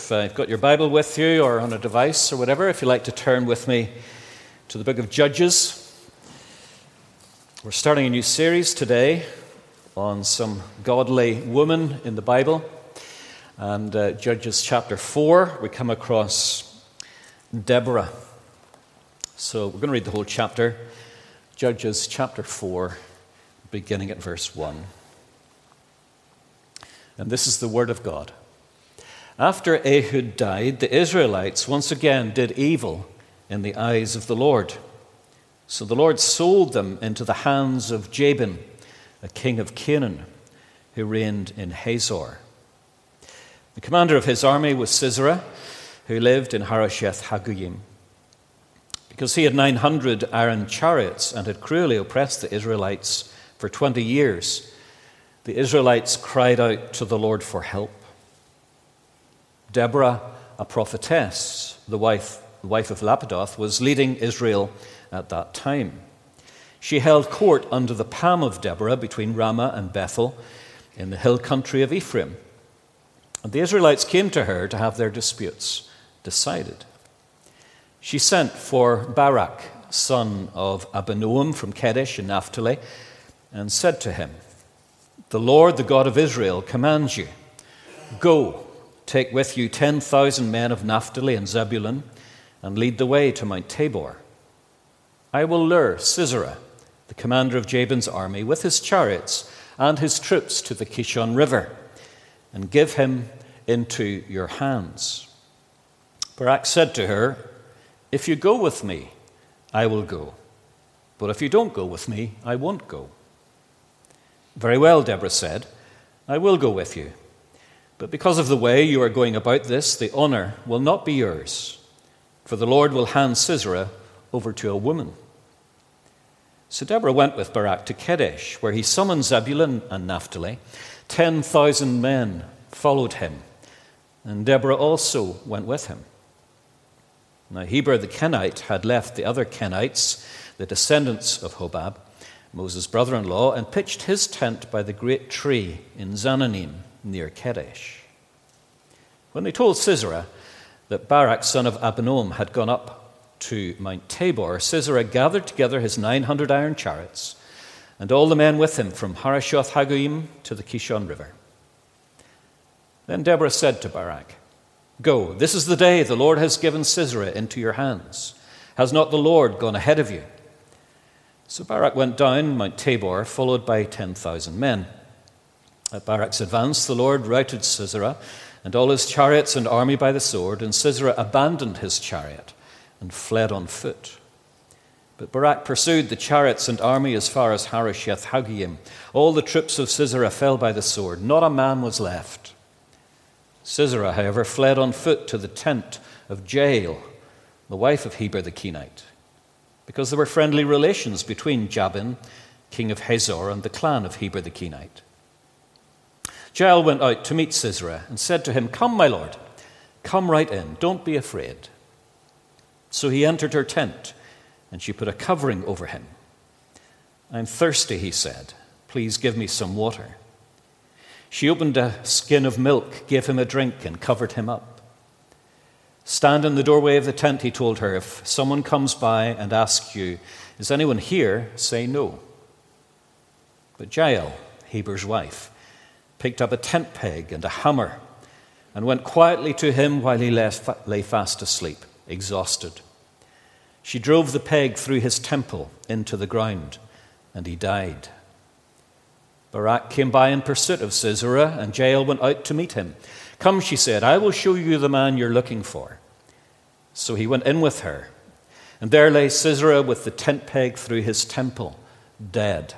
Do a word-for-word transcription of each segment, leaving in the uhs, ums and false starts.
if uh, you've got your Bible with you or on a device or whatever, if you'd like to turn with me to the book of Judges. We're starting a new series today on some godly women in the Bible. And uh, Judges chapter four, we come across Deborah. So we're going to read the whole chapter. Judges chapter four, beginning at verse one. And this is the word of God. After Ehud died, the Israelites once again did evil in the eyes of the Lord. So the Lord sold them into the hands of Jabin, a king of Canaan, who reigned in Hazor. The commander of his army was Sisera, who lived in Harosheth Hagoyim. Because he had nine hundred iron chariots and had cruelly oppressed the Israelites for twenty years, the Israelites cried out to the Lord for help. Deborah, a prophetess, the wife, the wife of Lapidoth, was leading Israel at that time. She held court under the palm of Deborah between Ramah and Bethel in the hill country of Ephraim. And the Israelites came to her to have their disputes decided. She sent for Barak, son of Abinoam from Kedesh in Naphtali, and said to him, "The Lord, the God of Israel, commands you, go, take with you ten thousand men of Naphtali and Zebulun, and lead the way to Mount Tabor. I will lure Sisera, the commander of Jabin's army, with his chariots and his troops to the Kishon River, and give him into your hands." Barak said to her, "If you go with me, I will go. But if you don't go with me, I won't go." "Very well," Deborah said, "I will go with you. But because of the way you are going about this, the honor will not be yours, for the Lord will hand Sisera over to a woman." So Deborah went with Barak to Kedesh, where he summoned Zebulun and Naphtali. Ten thousand men followed him, and Deborah also went with him. Now Heber the Kenite had left the other Kenites, the descendants of Hobab, Moses' brother-in-law, and pitched his tent by the great tree in Zananim near Kedesh. When they told Sisera that Barak, son of Abinoam, had gone up to Mount Tabor, Sisera gathered together his nine hundred iron chariots and all the men with him from Harosheth Hagoyim to the Kishon River. Then Deborah said to Barak, "Go, this is the day the Lord has given Sisera into your hands. Has not the Lord gone ahead of you?" So Barak went down Mount Tabor, followed by ten thousand men. At Barak's advance, the Lord routed Sisera and all his chariots and army by the sword, and Sisera abandoned his chariot and fled on foot. But Barak pursued the chariots and army as far as Harosheth Hagoyim. All the troops of Sisera fell by the sword. Not a man was left. Sisera, however, fled on foot to the tent of Jael, the wife of Heber the Kenite, because there were friendly relations between Jabin, king of Hazor, and the clan of Heber the Kenite. Jael went out to meet Sisera and said to him, "Come, my lord, come right in, don't be afraid." So he entered her tent, and she put a covering over him. "I'm thirsty," he said. "Please give me some water." She opened a skin of milk, gave him a drink, and covered him up. "Stand in the doorway of the tent," he told her. "If someone comes by and asks you, 'Is anyone here?' say no." But Jael, Heber's wife, picked up a tent peg and a hammer and went quietly to him while he lay fast asleep, exhausted. She drove the peg through his temple into the ground, and he died. Barak came by in pursuit of Sisera, and Jael went out to meet him. "Come," she said, "I will show you the man you're looking for." So he went in with her, and there lay Sisera with the tent peg through his temple, dead.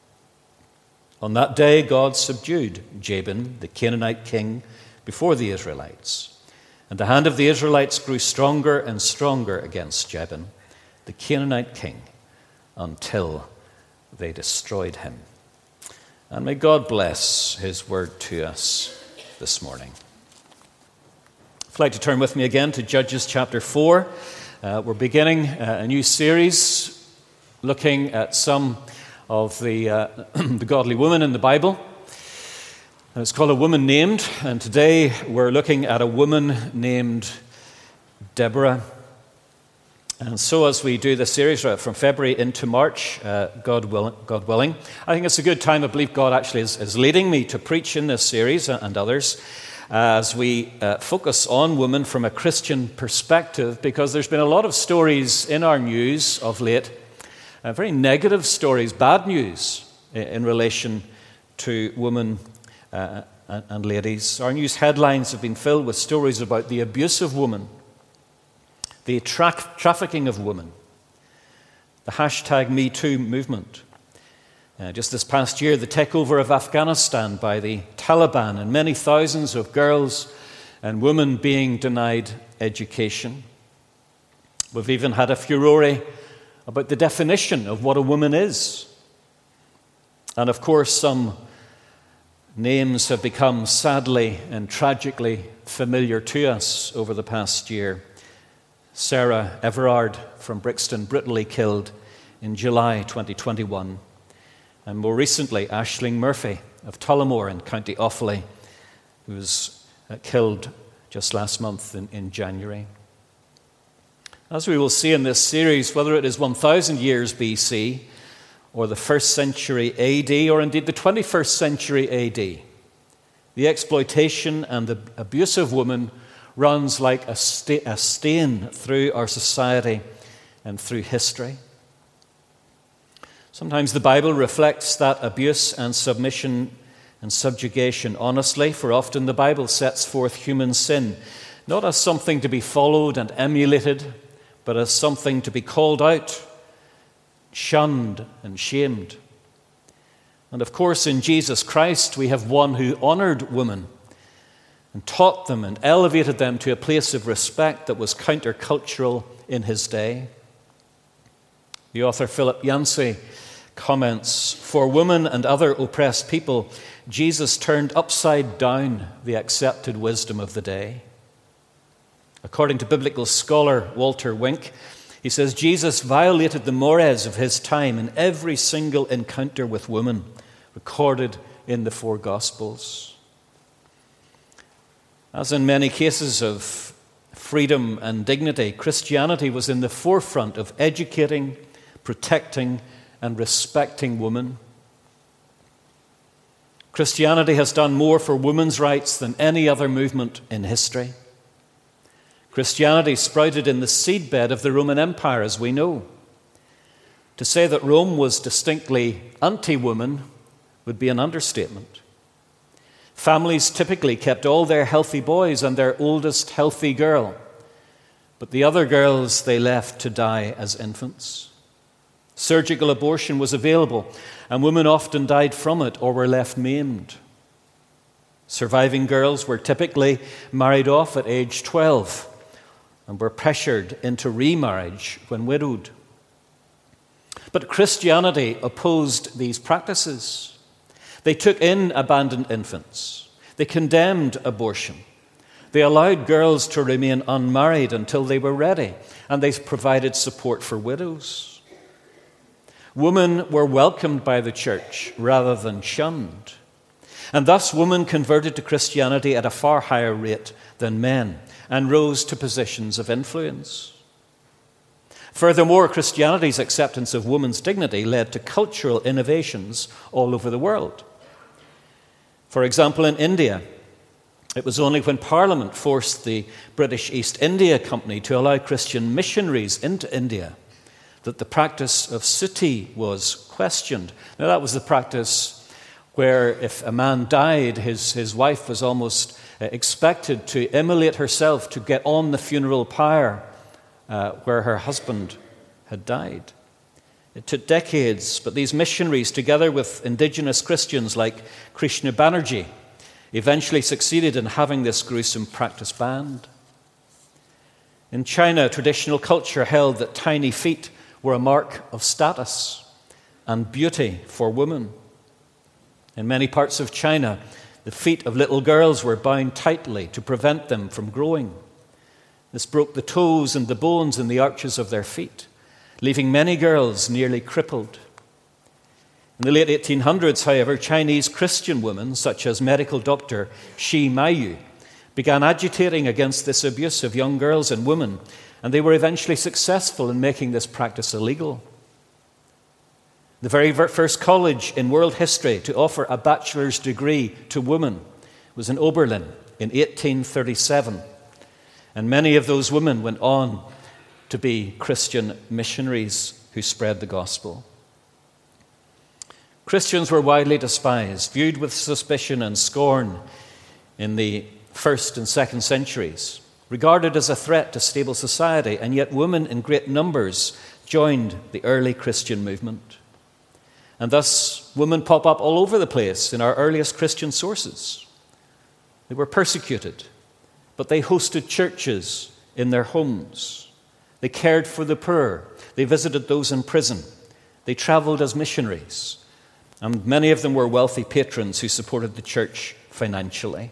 On that day, God subdued Jabin, the Canaanite king, before the Israelites. And the hand of the Israelites grew stronger and stronger against Jabin, the Canaanite king, until they destroyed him. And may God bless his word to us this morning. If you'd like to turn with me again to Judges chapter four. Uh, we're beginning uh, a new series looking at some of the, uh, the godly women in the Bible. And it's called A Woman Named, and today we're looking at a woman named Deborah. And so as we do this series from February into March, uh, God, will, God willing, I think it's a good time. I believe God actually is, is leading me to preach in this series and others uh, as we uh, focus on women from a Christian perspective, because there's been a lot of stories in our news of late, uh, very negative stories, bad news in, in relation to women uh, and, and ladies. Our news headlines have been filled with stories about the abuse of women, the tra- trafficking of women, the hashtag Me Too movement. Uh, just this past year, the takeover of Afghanistan by the Taliban, and many thousands of girls and women being denied education. We've even had a furore about the definition of what a woman is. And of course, some names have become sadly and tragically familiar to us over the past year. Sarah Everard from Brixton, brutally killed in July twenty twenty-one. And more recently, Aisling Murphy of Tullamore in County Offaly, who was uh, killed just last month in, in January. As we will see in this series, whether it is one thousand years B C or the first century A D, or indeed the twenty-first century A D, the exploitation and the abuse of women runs like a, sta- a stain through our society and through history. Sometimes the Bible reflects that abuse and submission and subjugation honestly, for often the Bible sets forth human sin, not as something to be followed and emulated, but as something to be called out, shunned and shamed. And of course, in Jesus Christ, we have one who honored women and taught them and elevated them to a place of respect that was countercultural in his day. The author Philip Yancey comments, "For women and other oppressed people, Jesus turned upside down the accepted wisdom of the day." According to biblical scholar Walter Wink, he says, Jesus violated the mores of his time in every single encounter with women recorded in the four Gospels. As in many cases of freedom and dignity, Christianity was in the forefront of educating, protecting, and respecting women. Christianity has done more for women's rights than any other movement in history. Christianity sprouted in the seedbed of the Roman Empire, as we know. To say that Rome was distinctly anti-woman would be an understatement. Families typically kept all their healthy boys and their oldest healthy girl, but the other girls they left to die as infants. Surgical abortion was available, and women often died from it or were left maimed. Surviving girls were typically married off at age twelve and were pressured into remarriage when widowed. But Christianity opposed these practices. They took in abandoned infants. They condemned abortion. They allowed girls to remain unmarried until they were ready, and they provided support for widows. Women were welcomed by the church rather than shunned. And thus women converted to Christianity at a far higher rate than men and rose to positions of influence. Furthermore, Christianity's acceptance of women's dignity led to cultural innovations all over the world. For example, in India, it was only when Parliament forced the British East India Company to allow Christian missionaries into India that the practice of sati was questioned. Now, that was the practice where if a man died, his, his wife was almost uh, expected to immolate herself to get on the funeral pyre uh, where her husband had died. It took decades, but these missionaries, together with indigenous Christians like Krishna Banerjee, eventually succeeded in having this gruesome practice banned. In China, traditional culture held that tiny feet were a mark of status and beauty for women. In many parts of China, the feet of little girls were bound tightly to prevent them from growing. This broke the toes and the bones in the arches of their feet, leaving many girls nearly crippled. In the late eighteen hundreds, however, Chinese Christian women, such as medical doctor Shi Maiyu, began agitating against this abuse of young girls and women, and they were eventually successful in making this practice illegal. The very first college in world history to offer a bachelor's degree to women was in Oberlin in eighteen thirty-seven, and many of those women went on to be Christian missionaries who spread the gospel. Christians were widely despised, viewed with suspicion and scorn in the first and second centuries, regarded as a threat to stable society, and yet women in great numbers joined the early Christian movement. And thus, women pop up all over the place in our earliest Christian sources. They were persecuted, but they hosted churches in their homes. They cared for the poor. They visited those in prison. They traveled as missionaries. And many of them were wealthy patrons who supported the church financially.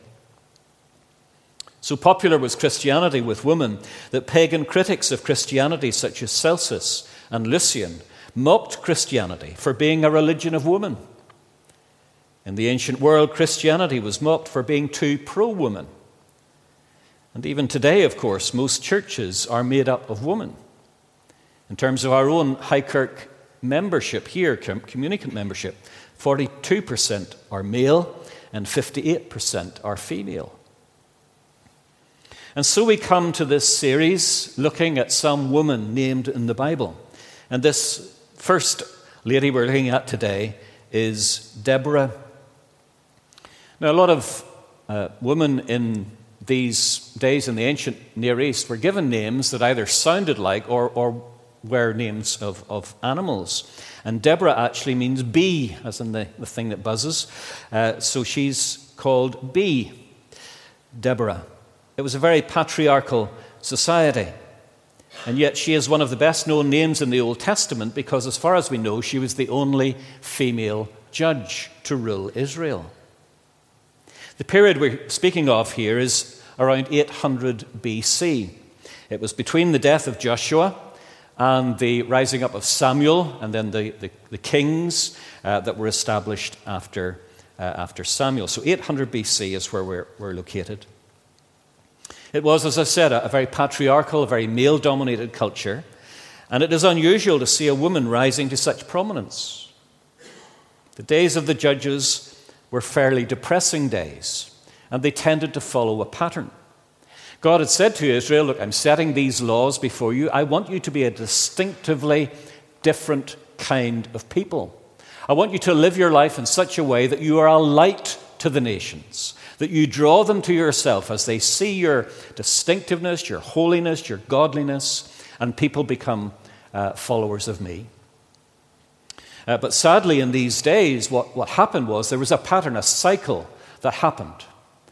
So popular was Christianity with women that pagan critics of Christianity, such as Celsus and Lucian, mocked Christianity for being a religion of women. In the ancient world, Christianity was mocked for being too pro-woman. And even today, of course, most churches are made up of women. In terms of our own High Kirk membership here, communicant membership, forty-two percent are male and fifty-eight percent are female. And so we come to this series looking at some woman named in the Bible. And this first lady we're looking at today is Deborah. Now, a lot of uh, women in these days in the ancient Near East were given names that either sounded like or, or were names of, of animals. And Deborah actually means bee, as in the, the thing that buzzes. Uh, so she's called Bee, Deborah. It was a very patriarchal society. And yet she is one of the best-known names in the Old Testament because, as far as we know, she was the only female judge to rule Israel. The period we're speaking of here is around eight hundred B C. It was between the death of Joshua and the rising up of Samuel, and then the, the, the kings uh, that were established after, uh, after Samuel. So eight hundred B C is where we're, we're located. It was, as I said, a, a very patriarchal, a very male-dominated culture, and it is unusual to see a woman rising to such prominence. The days of the judges were fairly depressing days, and they tended to follow a pattern. God had said to Israel, look, I'm setting these laws before you. I want you to be a distinctively different kind of people. I want you to live your life in such a way that you are a light to the nations, that you draw them to yourself as they see your distinctiveness, your holiness, your godliness, and people become uh, followers of me. Uh, but sadly, in these days, what, what happened was there was a pattern, a cycle that happened.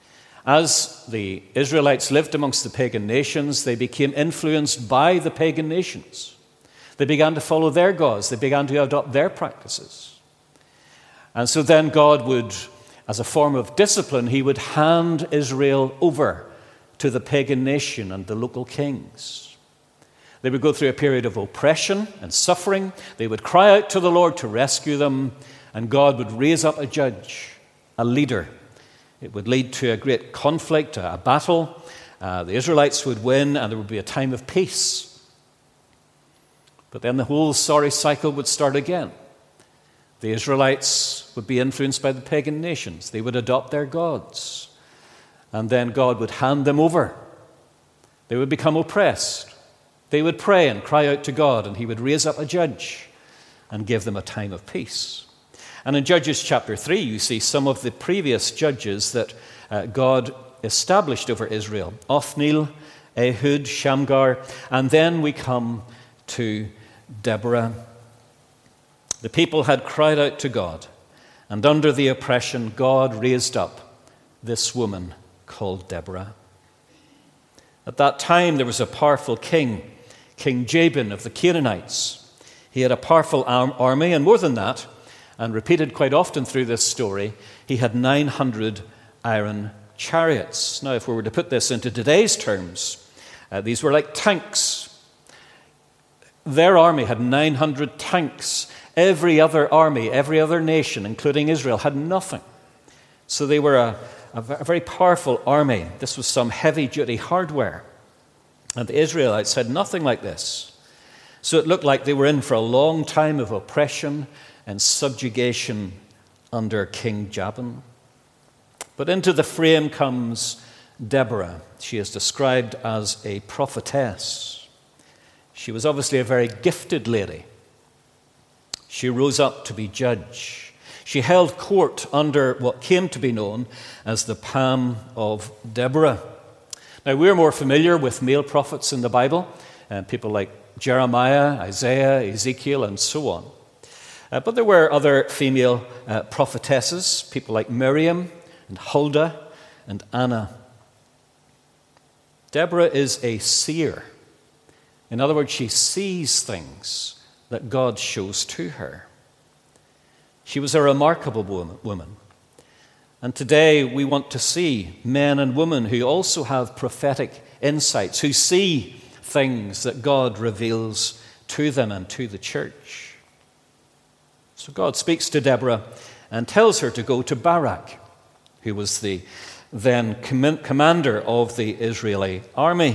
As the Israelites lived amongst the pagan nations, they became influenced by the pagan nations. They began to follow their gods. They began to adopt their practices. And so then God would, as a form of discipline, he would hand Israel over to the pagan nation and the local kings. They would go through a period of oppression and suffering. They would cry out to the Lord to rescue them, and God would raise up a judge, a leader. It would lead to a great conflict, a battle. Uh, the Israelites would win, and there would be a time of peace. But then the whole sorry cycle would start again. The Israelites would be influenced by the pagan nations. They would adopt their gods. And then God would hand them over. They would become oppressed. They would pray and cry out to God, and he would raise up a judge and give them a time of peace. And in Judges chapter three, you see some of the previous judges that uh, God established over Israel. Othniel, Ehud, Shamgar, and then we come to Deborah. The people had cried out to God, and under the oppression, God raised up this woman called Deborah. At that time, there was a powerful king, King Jabin of the Canaanites. He had a powerful army, and more than that, and repeated quite often through this story, he had nine hundred iron chariots. Now, if we were to put this into today's terms, uh, these were like tanks. Their army had nine hundred tanks Every other army, every other nation, including Israel, had nothing. So they were a, a very powerful army. This was some heavy-duty hardware. And the Israelites had nothing like this. So it looked like they were in for a long time of oppression and subjugation under King Jabin. But into the frame comes Deborah. She is described as a prophetess. She was obviously a very gifted lady. She rose up to be judge. She held court under what came to be known as the Palm of Deborah. Now, we're more familiar with male prophets in the Bible, uh, people like Jeremiah, Isaiah, Ezekiel, and so on. Uh, but there were other female uh, prophetesses, people like Miriam and Huldah and Anna. Deborah is a seer. In other words, she sees things that God shows to her. She was a remarkable woman. And today we want to see men and women who also have prophetic insights, who see things that God reveals to them and to the church. So God speaks to Deborah and tells her to go to Barak, who was the then com- commander of the Israeli army.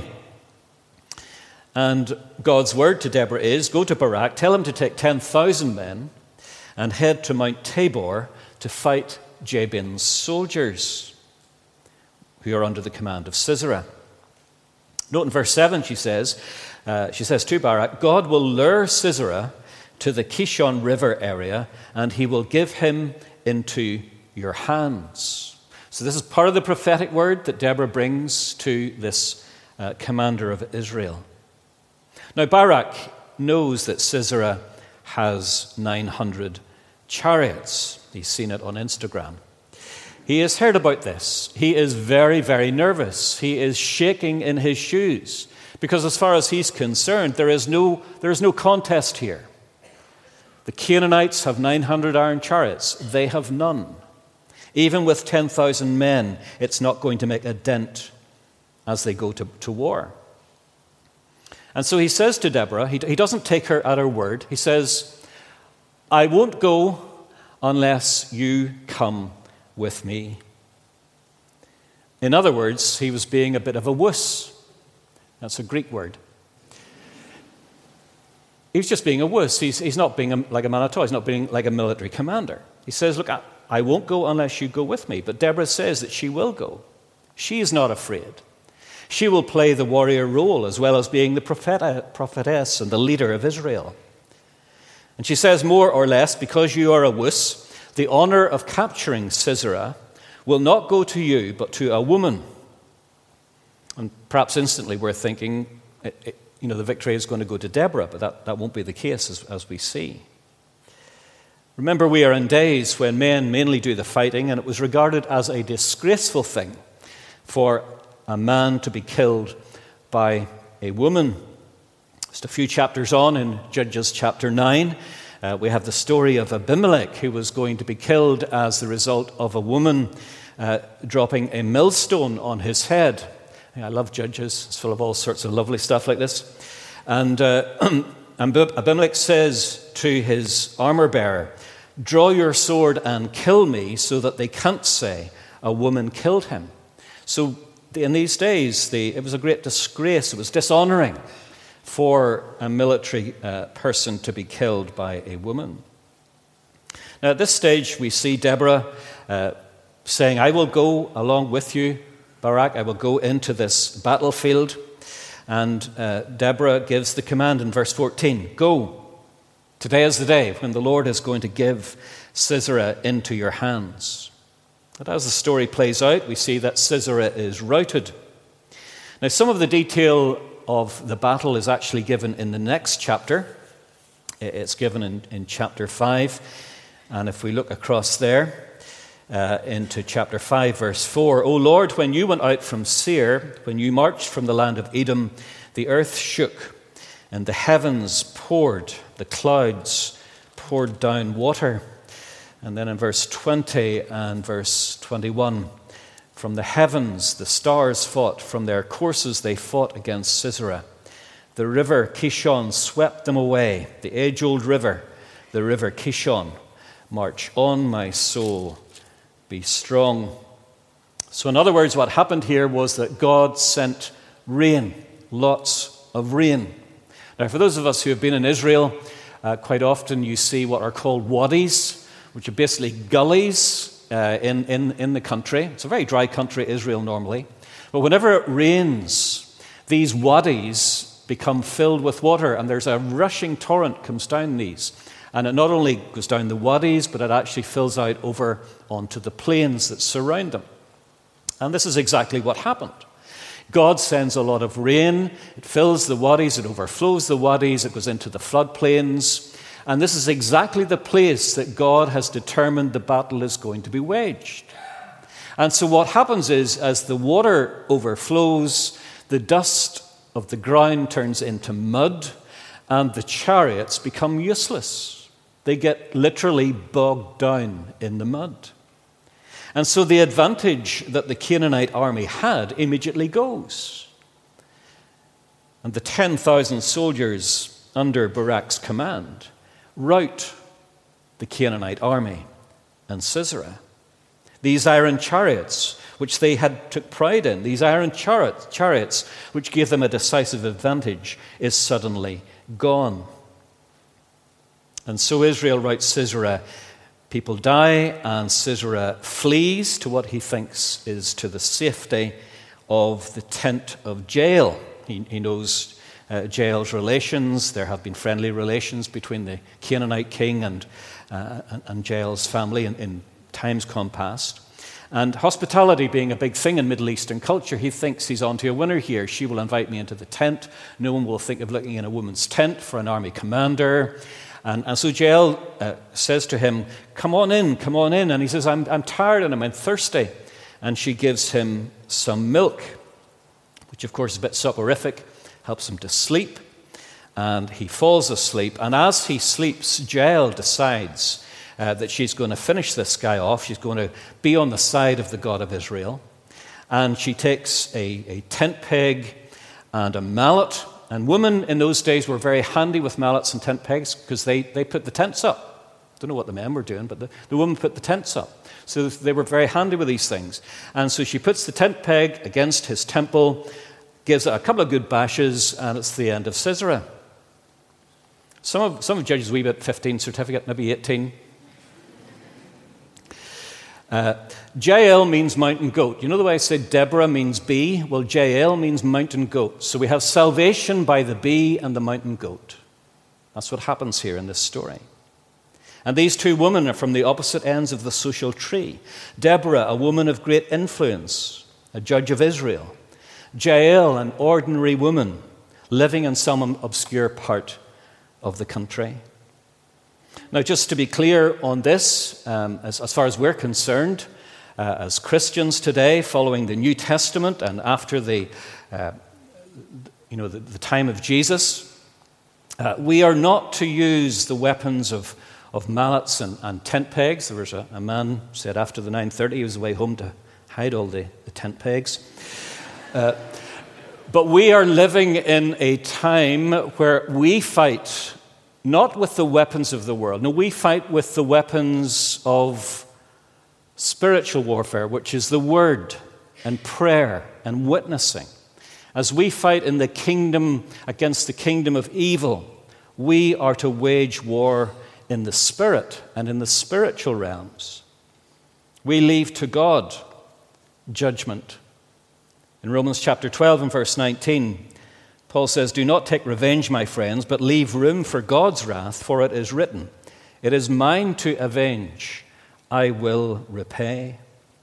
And God's word to Deborah is, go to Barak, tell him to take ten thousand men and head to Mount Tabor to fight Jabin's soldiers, who are under the command of Sisera. Note in verse seven, she says, uh, she says to Barak, God will lure Sisera to the Kishon River area, and he will give him into your hands. So this is part of the prophetic word that Deborah brings to this uh, commander of Israel. Now, Barak knows that Sisera has nine hundred chariots. He's seen it on Instagram. He has heard about this. He is very, very nervous. He is shaking in his shoes because as far as he's concerned, there is no, there is no contest here. The Canaanites have nine hundred iron chariots. They have none. Even with ten thousand men, it's not going to make a dent as they go to, to war. And so he says to Deborah, he, he doesn't take her at her word. He says, I won't go unless you come with me. In other words, he was being a bit of a wuss. That's a Greek word. He's just being a wuss. He's, he's not being a, like a man at all. He's not being like a military commander. He says, look, I, I won't go unless you go with me. But Deborah says that she will go. She is not afraid. She will play the warrior role as well as being the prophet, prophetess and the leader of Israel. And she says, more or less, because you are a wuss, the honor of capturing Sisera will not go to you, but to a woman. And perhaps instantly we're thinking, it, it, you know, the victory is going to go to Deborah, but that, that won't be the case as, as we see. Remember, we are in days when men mainly do the fighting, and it was regarded as a disgraceful thing for a man to be killed by a woman. Just a few chapters on in Judges chapter nine, uh, we have the story of Abimelech, who was going to be killed as the result of a woman uh, dropping a millstone on his head. I love Judges. It's full of all sorts of lovely stuff like this. And uh, Abimelech says to his armor bearer, draw your sword and kill me so that they can't say a woman killed him. So in these days, the, it was a great disgrace. It was dishonoring for a military uh, person to be killed by a woman. Now, at this stage, we see Deborah uh, saying, I will go along with you, Barak. I will go into this battlefield. And uh, Deborah gives the command in verse fourteen, go. Today is the day when the Lord is going to give Sisera into your hands. And as the story plays out, we see that Sisera is routed. Now, some of the detail of the battle is actually given in the next chapter. It's given in, in chapter five. And if we look across there uh, into chapter five, verse four, O Lord, when you went out from Seir, when you marched from the land of Edom, the earth shook and the heavens poured, the clouds poured down water. And then in verse twenty and verse twenty-one, from the heavens the stars fought, from their courses they fought against Sisera. The river Kishon swept them away, the age-old river, the river Kishon. March on, my soul, be strong. So in other words, what happened here was that God sent rain, lots of rain. Now, for those of us who have been in Israel, uh, quite often you see what are called wadis, which are basically gullies uh, in, in, in the country. It's a very dry country, Israel, normally. But whenever it rains, these wadis become filled with water, and there's a rushing torrent comes down these. And it not only goes down the wadis, but it actually fills out over onto the plains that surround them. And this is exactly what happened. God sends a lot of rain, it fills the wadis, it overflows the wadis, it goes into the floodplains, and this is exactly the place that God has determined the battle is going to be waged. And so what happens is, as the water overflows, the dust of the ground turns into mud, and the chariots become useless. They get literally bogged down in the mud. And so the advantage that the Canaanite army had immediately goes. And the ten thousand soldiers under Barak's command rout the Canaanite army and Sisera. These iron chariots, which they had took pride in, these iron chariot, chariots, which gave them a decisive advantage, is suddenly gone. And so Israel routs Sisera. People die, and Sisera flees to what he thinks is to the safety of the tent of Jael. He, he knows uh, Jael's relations. There have been friendly relations between the Canaanite king and, uh, and, and Jael's family in, in times gone past. And hospitality being a big thing in Middle Eastern culture, he thinks he's onto a winner here. She will invite me into the tent. No one will think of looking in a woman's tent for an army commander. And, and so Jael uh, says to him, come on in, come on in. And he says, I'm, I'm tired and I'm thirsty. And she gives him some milk, which of course is a bit soporific, helps him to sleep. And he falls asleep. And as he sleeps, Jael decides uh, that she's going to finish this guy off. She's going to be on the side of the God of Israel. And she takes a, a tent peg and a mallet. And women in those days were very handy with mallets and tent pegs because they, they put the tents up. Don't know what the men were doing, but the, the women put the tents up. So they were very handy with these things. And so she puts the tent peg against his temple, gives it a couple of good bashes, and it's the end of Sisera. Some of, some of Judges' wee bit fifteen certificate, maybe eighteen. Uh, Jael means mountain goat. You know the way I said Deborah means bee? Well, Jael means mountain goat. So we have salvation by the bee and the mountain goat. That's what happens here in this story. And these two women are from the opposite ends of the social tree. Deborah, a woman of great influence, a judge of Israel. Jael, an ordinary woman living in some obscure part of the country. Now, just to be clear on this, um, as, as far as we're concerned, uh, as Christians today, following the New Testament and after the, uh, you know, the, the time of Jesus, uh, we are not to use the weapons of, of mallets and, and tent pegs. There was a, a man said after the nine thirty he was away home to hide all the, the tent pegs. Uh, but we are living in a time where we fight not with the weapons of the world. No, we fight with the weapons of spiritual warfare, which is the word and prayer and witnessing. As we fight in the kingdom against the kingdom of evil, we are to wage war in the spirit and in the spiritual realms. We leave to God judgment. In Romans chapter twelve and verse nineteen, Paul says, do not take revenge, my friends, but leave room for God's wrath, for it is written, it is mine to avenge, I will repay.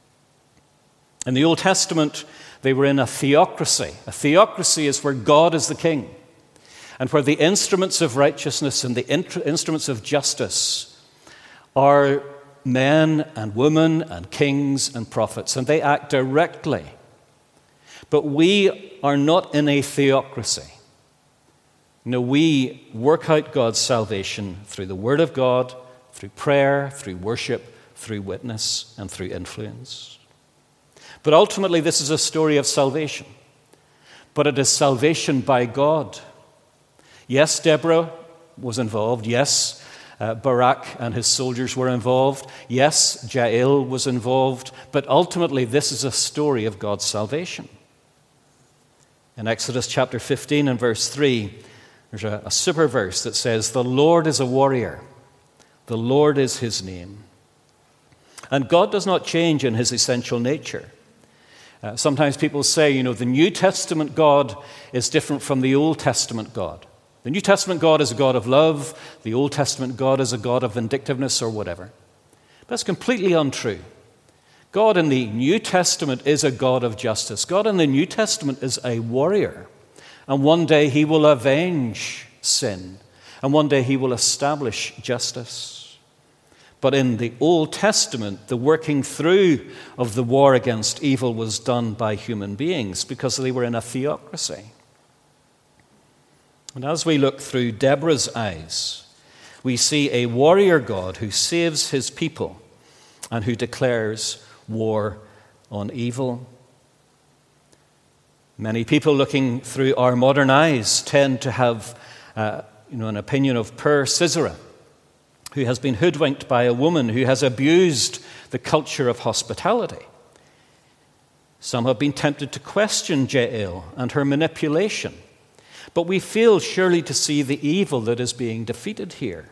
In the Old Testament, they were in a theocracy. A theocracy is where God is the king, and where the instruments of righteousness and the instruments of justice are men and women and kings and prophets, and they act directly. But we are not in a theocracy. No, we work out God's salvation through the Word of God, through prayer, through worship, through witness, and through influence. But ultimately, this is a story of salvation. But it is salvation by God. Yes, Deborah was involved. Yes, uh, Barak and his soldiers were involved. Yes, Jael was involved. But ultimately, this is a story of God's salvation. In Exodus chapter fifteen and verse three, there's a, a super verse that says, "The Lord is a warrior. The Lord is his name." And God does not change in his essential nature. Uh, sometimes people say, you know, the New Testament God is different from the Old Testament God. The New Testament God is a God of love. The Old Testament God is a God of vindictiveness or whatever. But that's completely untrue. God in the New Testament is a God of justice. God in the New Testament is a warrior. And one day he will avenge sin. And one day he will establish justice. But in the Old Testament, the working through of the war against evil was done by human beings because they were in a theocracy. And as we look through Deborah's eyes, we see a warrior God who saves his people and who declares war on evil. Many people looking through our modern eyes tend to have uh, you know, an opinion of poor Sisera, who has been hoodwinked by a woman who has abused the culture of hospitality. Some have been tempted to question Jael and her manipulation, but we fail surely to see the evil that is being defeated here.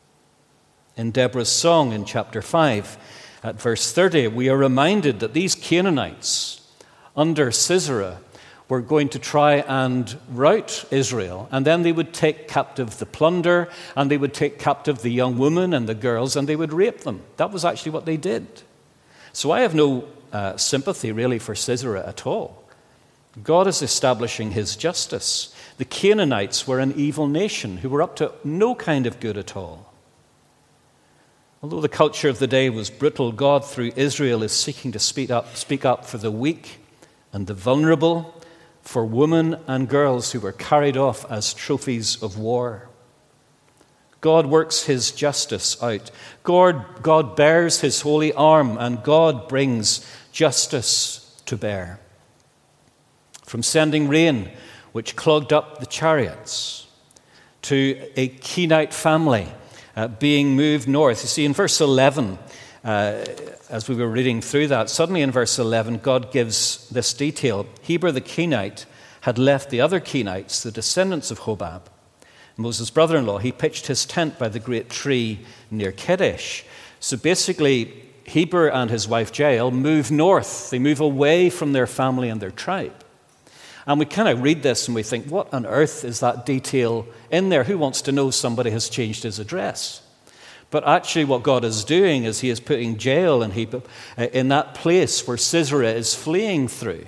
In Deborah's song in chapter five, at verse thirty, we are reminded that these Canaanites under Sisera were going to try and rout Israel, and then they would take captive the plunder, and they would take captive the young women and the girls, and they would rape them. That was actually what they did. So I have no uh, sympathy really for Sisera at all. God is establishing his justice. The Canaanites were an evil nation who were up to no kind of good at all. Although the culture of the day was brutal, God through Israel is seeking to speak up, speak up for the weak and the vulnerable, for women and girls who were carried off as trophies of war. God works his justice out. God, God bears his holy arm, and God brings justice to bear. From sending rain, which clogged up the chariots, to a Kenite family uh, being moved north. You see, in verse eleven, uh, as we were reading through that, suddenly in verse eleven, God gives this detail. Heber the Kenite had left the other Kenites, the descendants of Hobab, Moses' brother-in-law. He pitched his tent by the great tree near Kedesh. So basically, Heber and his wife Jael move north. They move away from their family and their tribe. And we kind of read this and we think, what on earth is that detail in there? Who wants to know somebody has changed his address? But actually what God is doing is he is putting Jael and Heber in that place where Sisera is fleeing through.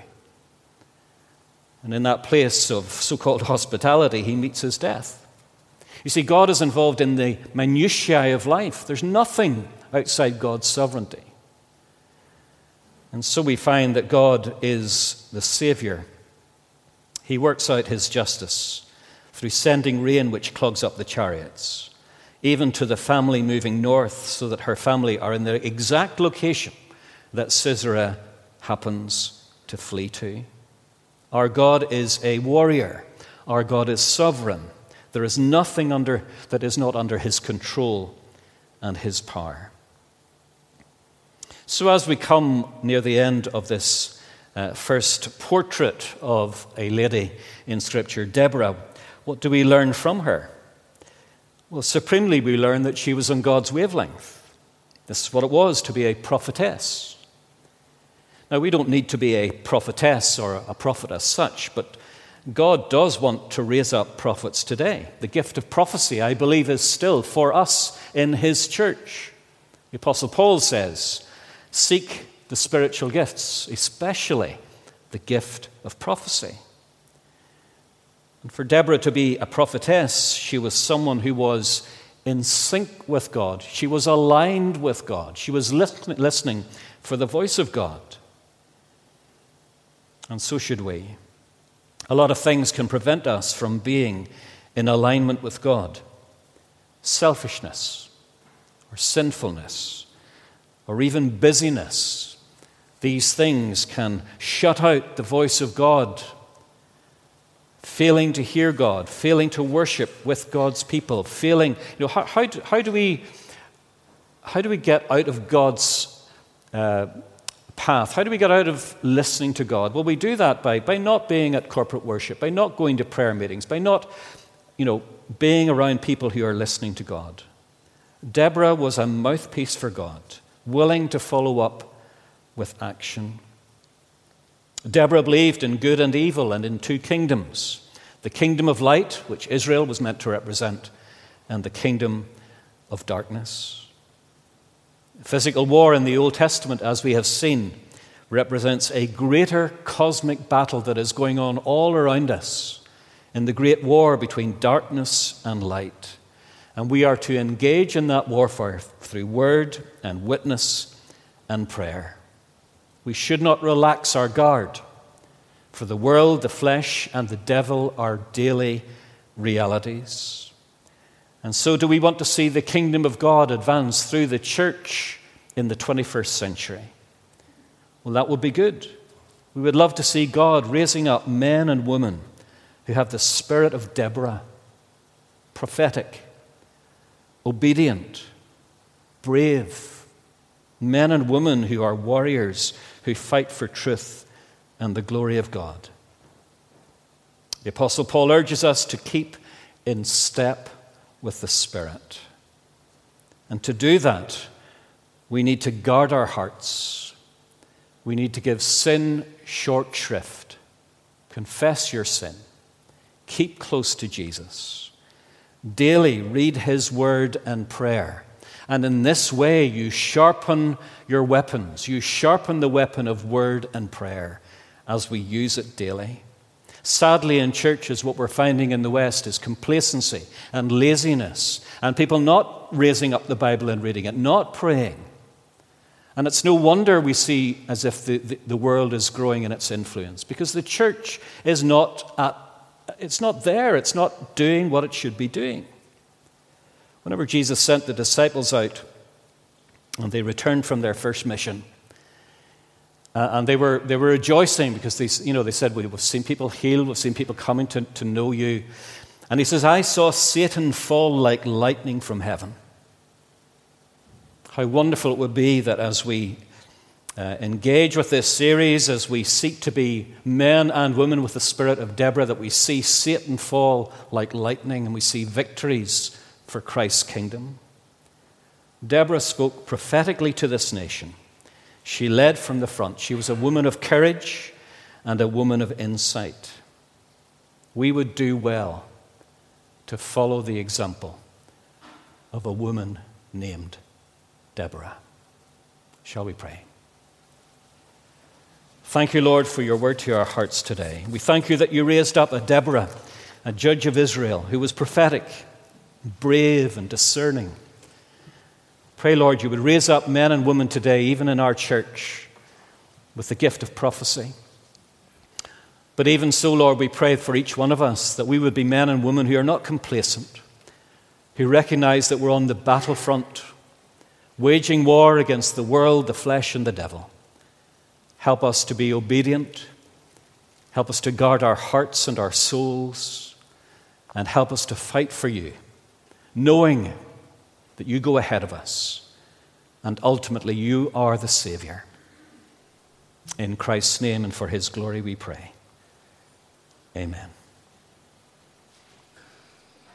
And in that place of so-called hospitality, he meets his death. You see, God is involved in the minutiae of life. There's nothing outside God's sovereignty. And so we find that God is the Savior. He works out his justice through sending rain which clogs up the chariots, even to the family moving north so that her family are in the exact location that Sisera happens to flee to. Our God is a warrior. Our God is sovereign. There is nothing under that is not under his control and his power. So as we come near the end of this uh, first portrait of a lady in Scripture, Deborah, what do we learn from her? Well, supremely we learn that she was on God's wavelength. This is what it was to be a prophetess. Now, we don't need to be a prophetess or a prophet as such, but God does want to raise up prophets today. The gift of prophecy, I believe, is still for us in his church. The Apostle Paul says, seek the spiritual gifts, especially the gift of prophecy. And for Deborah to be a prophetess, she was someone who was in sync with God. She was aligned with God. She was listening for the voice of God. And so should we. A lot of things can prevent us from being in alignment with God. Selfishness, or sinfulness, or even busyness. These things can shut out the voice of God. failing to hear God, failing to worship with God's people, failing, you know, how, how, do, how do we how do we get out of God's uh, path? How do we get out of listening to God? Well, we do that by, by not being at corporate worship, by not going to prayer meetings, by not, you know, being around people who are listening to God. Deborah was a mouthpiece for God, willing to follow up with action. Deborah believed in good and evil and in two kingdoms, the kingdom of light, which Israel was meant to represent, and the kingdom of darkness. Physical war in the Old Testament, as we have seen, represents a greater cosmic battle that is going on all around us in the great war between darkness and light. And we are to engage in that warfare through word and witness and prayer. We should not relax our guard, for the world, the flesh, and the devil are daily realities. And so do we want to see the kingdom of God advance through the church in the twenty-first century? Well, that would be good. We would love to see God raising up men and women who have the spirit of Deborah, prophetic, obedient, brave, men and women who are warriors, who fight for truth and the glory of God. The Apostle Paul urges us to keep in step with the Spirit. And to do that, we need to guard our hearts. We need to give sin short shrift. Confess your sin. Keep close to Jesus. Daily read his word and prayer. And in this way, you sharpen your weapons. You sharpen the weapon of word and prayer as we use it daily. Sadly, in churches, what we're finding in the West is complacency and laziness, and people not raising up the Bible and reading it, not praying. And it's no wonder we see as if the, the, the world is growing in its influence, because the church is not at, it's not there, it's not doing what it should be doing. Whenever Jesus sent the disciples out and they returned from their first mission, uh, and they were they were rejoicing because they you know they said, we've seen people healed, we've seen people coming to, to know you. And he says, I saw Satan fall like lightning from heaven. How wonderful it would be that as we uh, engage with this series, as we seek to be men and women with the spirit of Deborah, that we see Satan fall like lightning and we see victories for Christ's kingdom. Deborah spoke prophetically to this nation. She led from the front. She was a woman of courage and a woman of insight. We would do well to follow the example of a woman named Deborah. Shall we pray? Thank you, Lord, for your word to our hearts today. We thank you that you raised up a Deborah, a judge of Israel, who was prophetic, brave and discerning. Pray, Lord, you would raise up men and women today, even in our church, with the gift of prophecy. But even so, Lord, we pray for each one of us that we would be men and women who are not complacent, who recognize that we're on the battlefront, waging war against the world, the flesh, and the devil. Help us to be obedient. Help us to guard our hearts and our souls. And help us to fight for you, knowing that you go ahead of us, and ultimately you are the Savior. In Christ's name and for his glory we pray. Amen.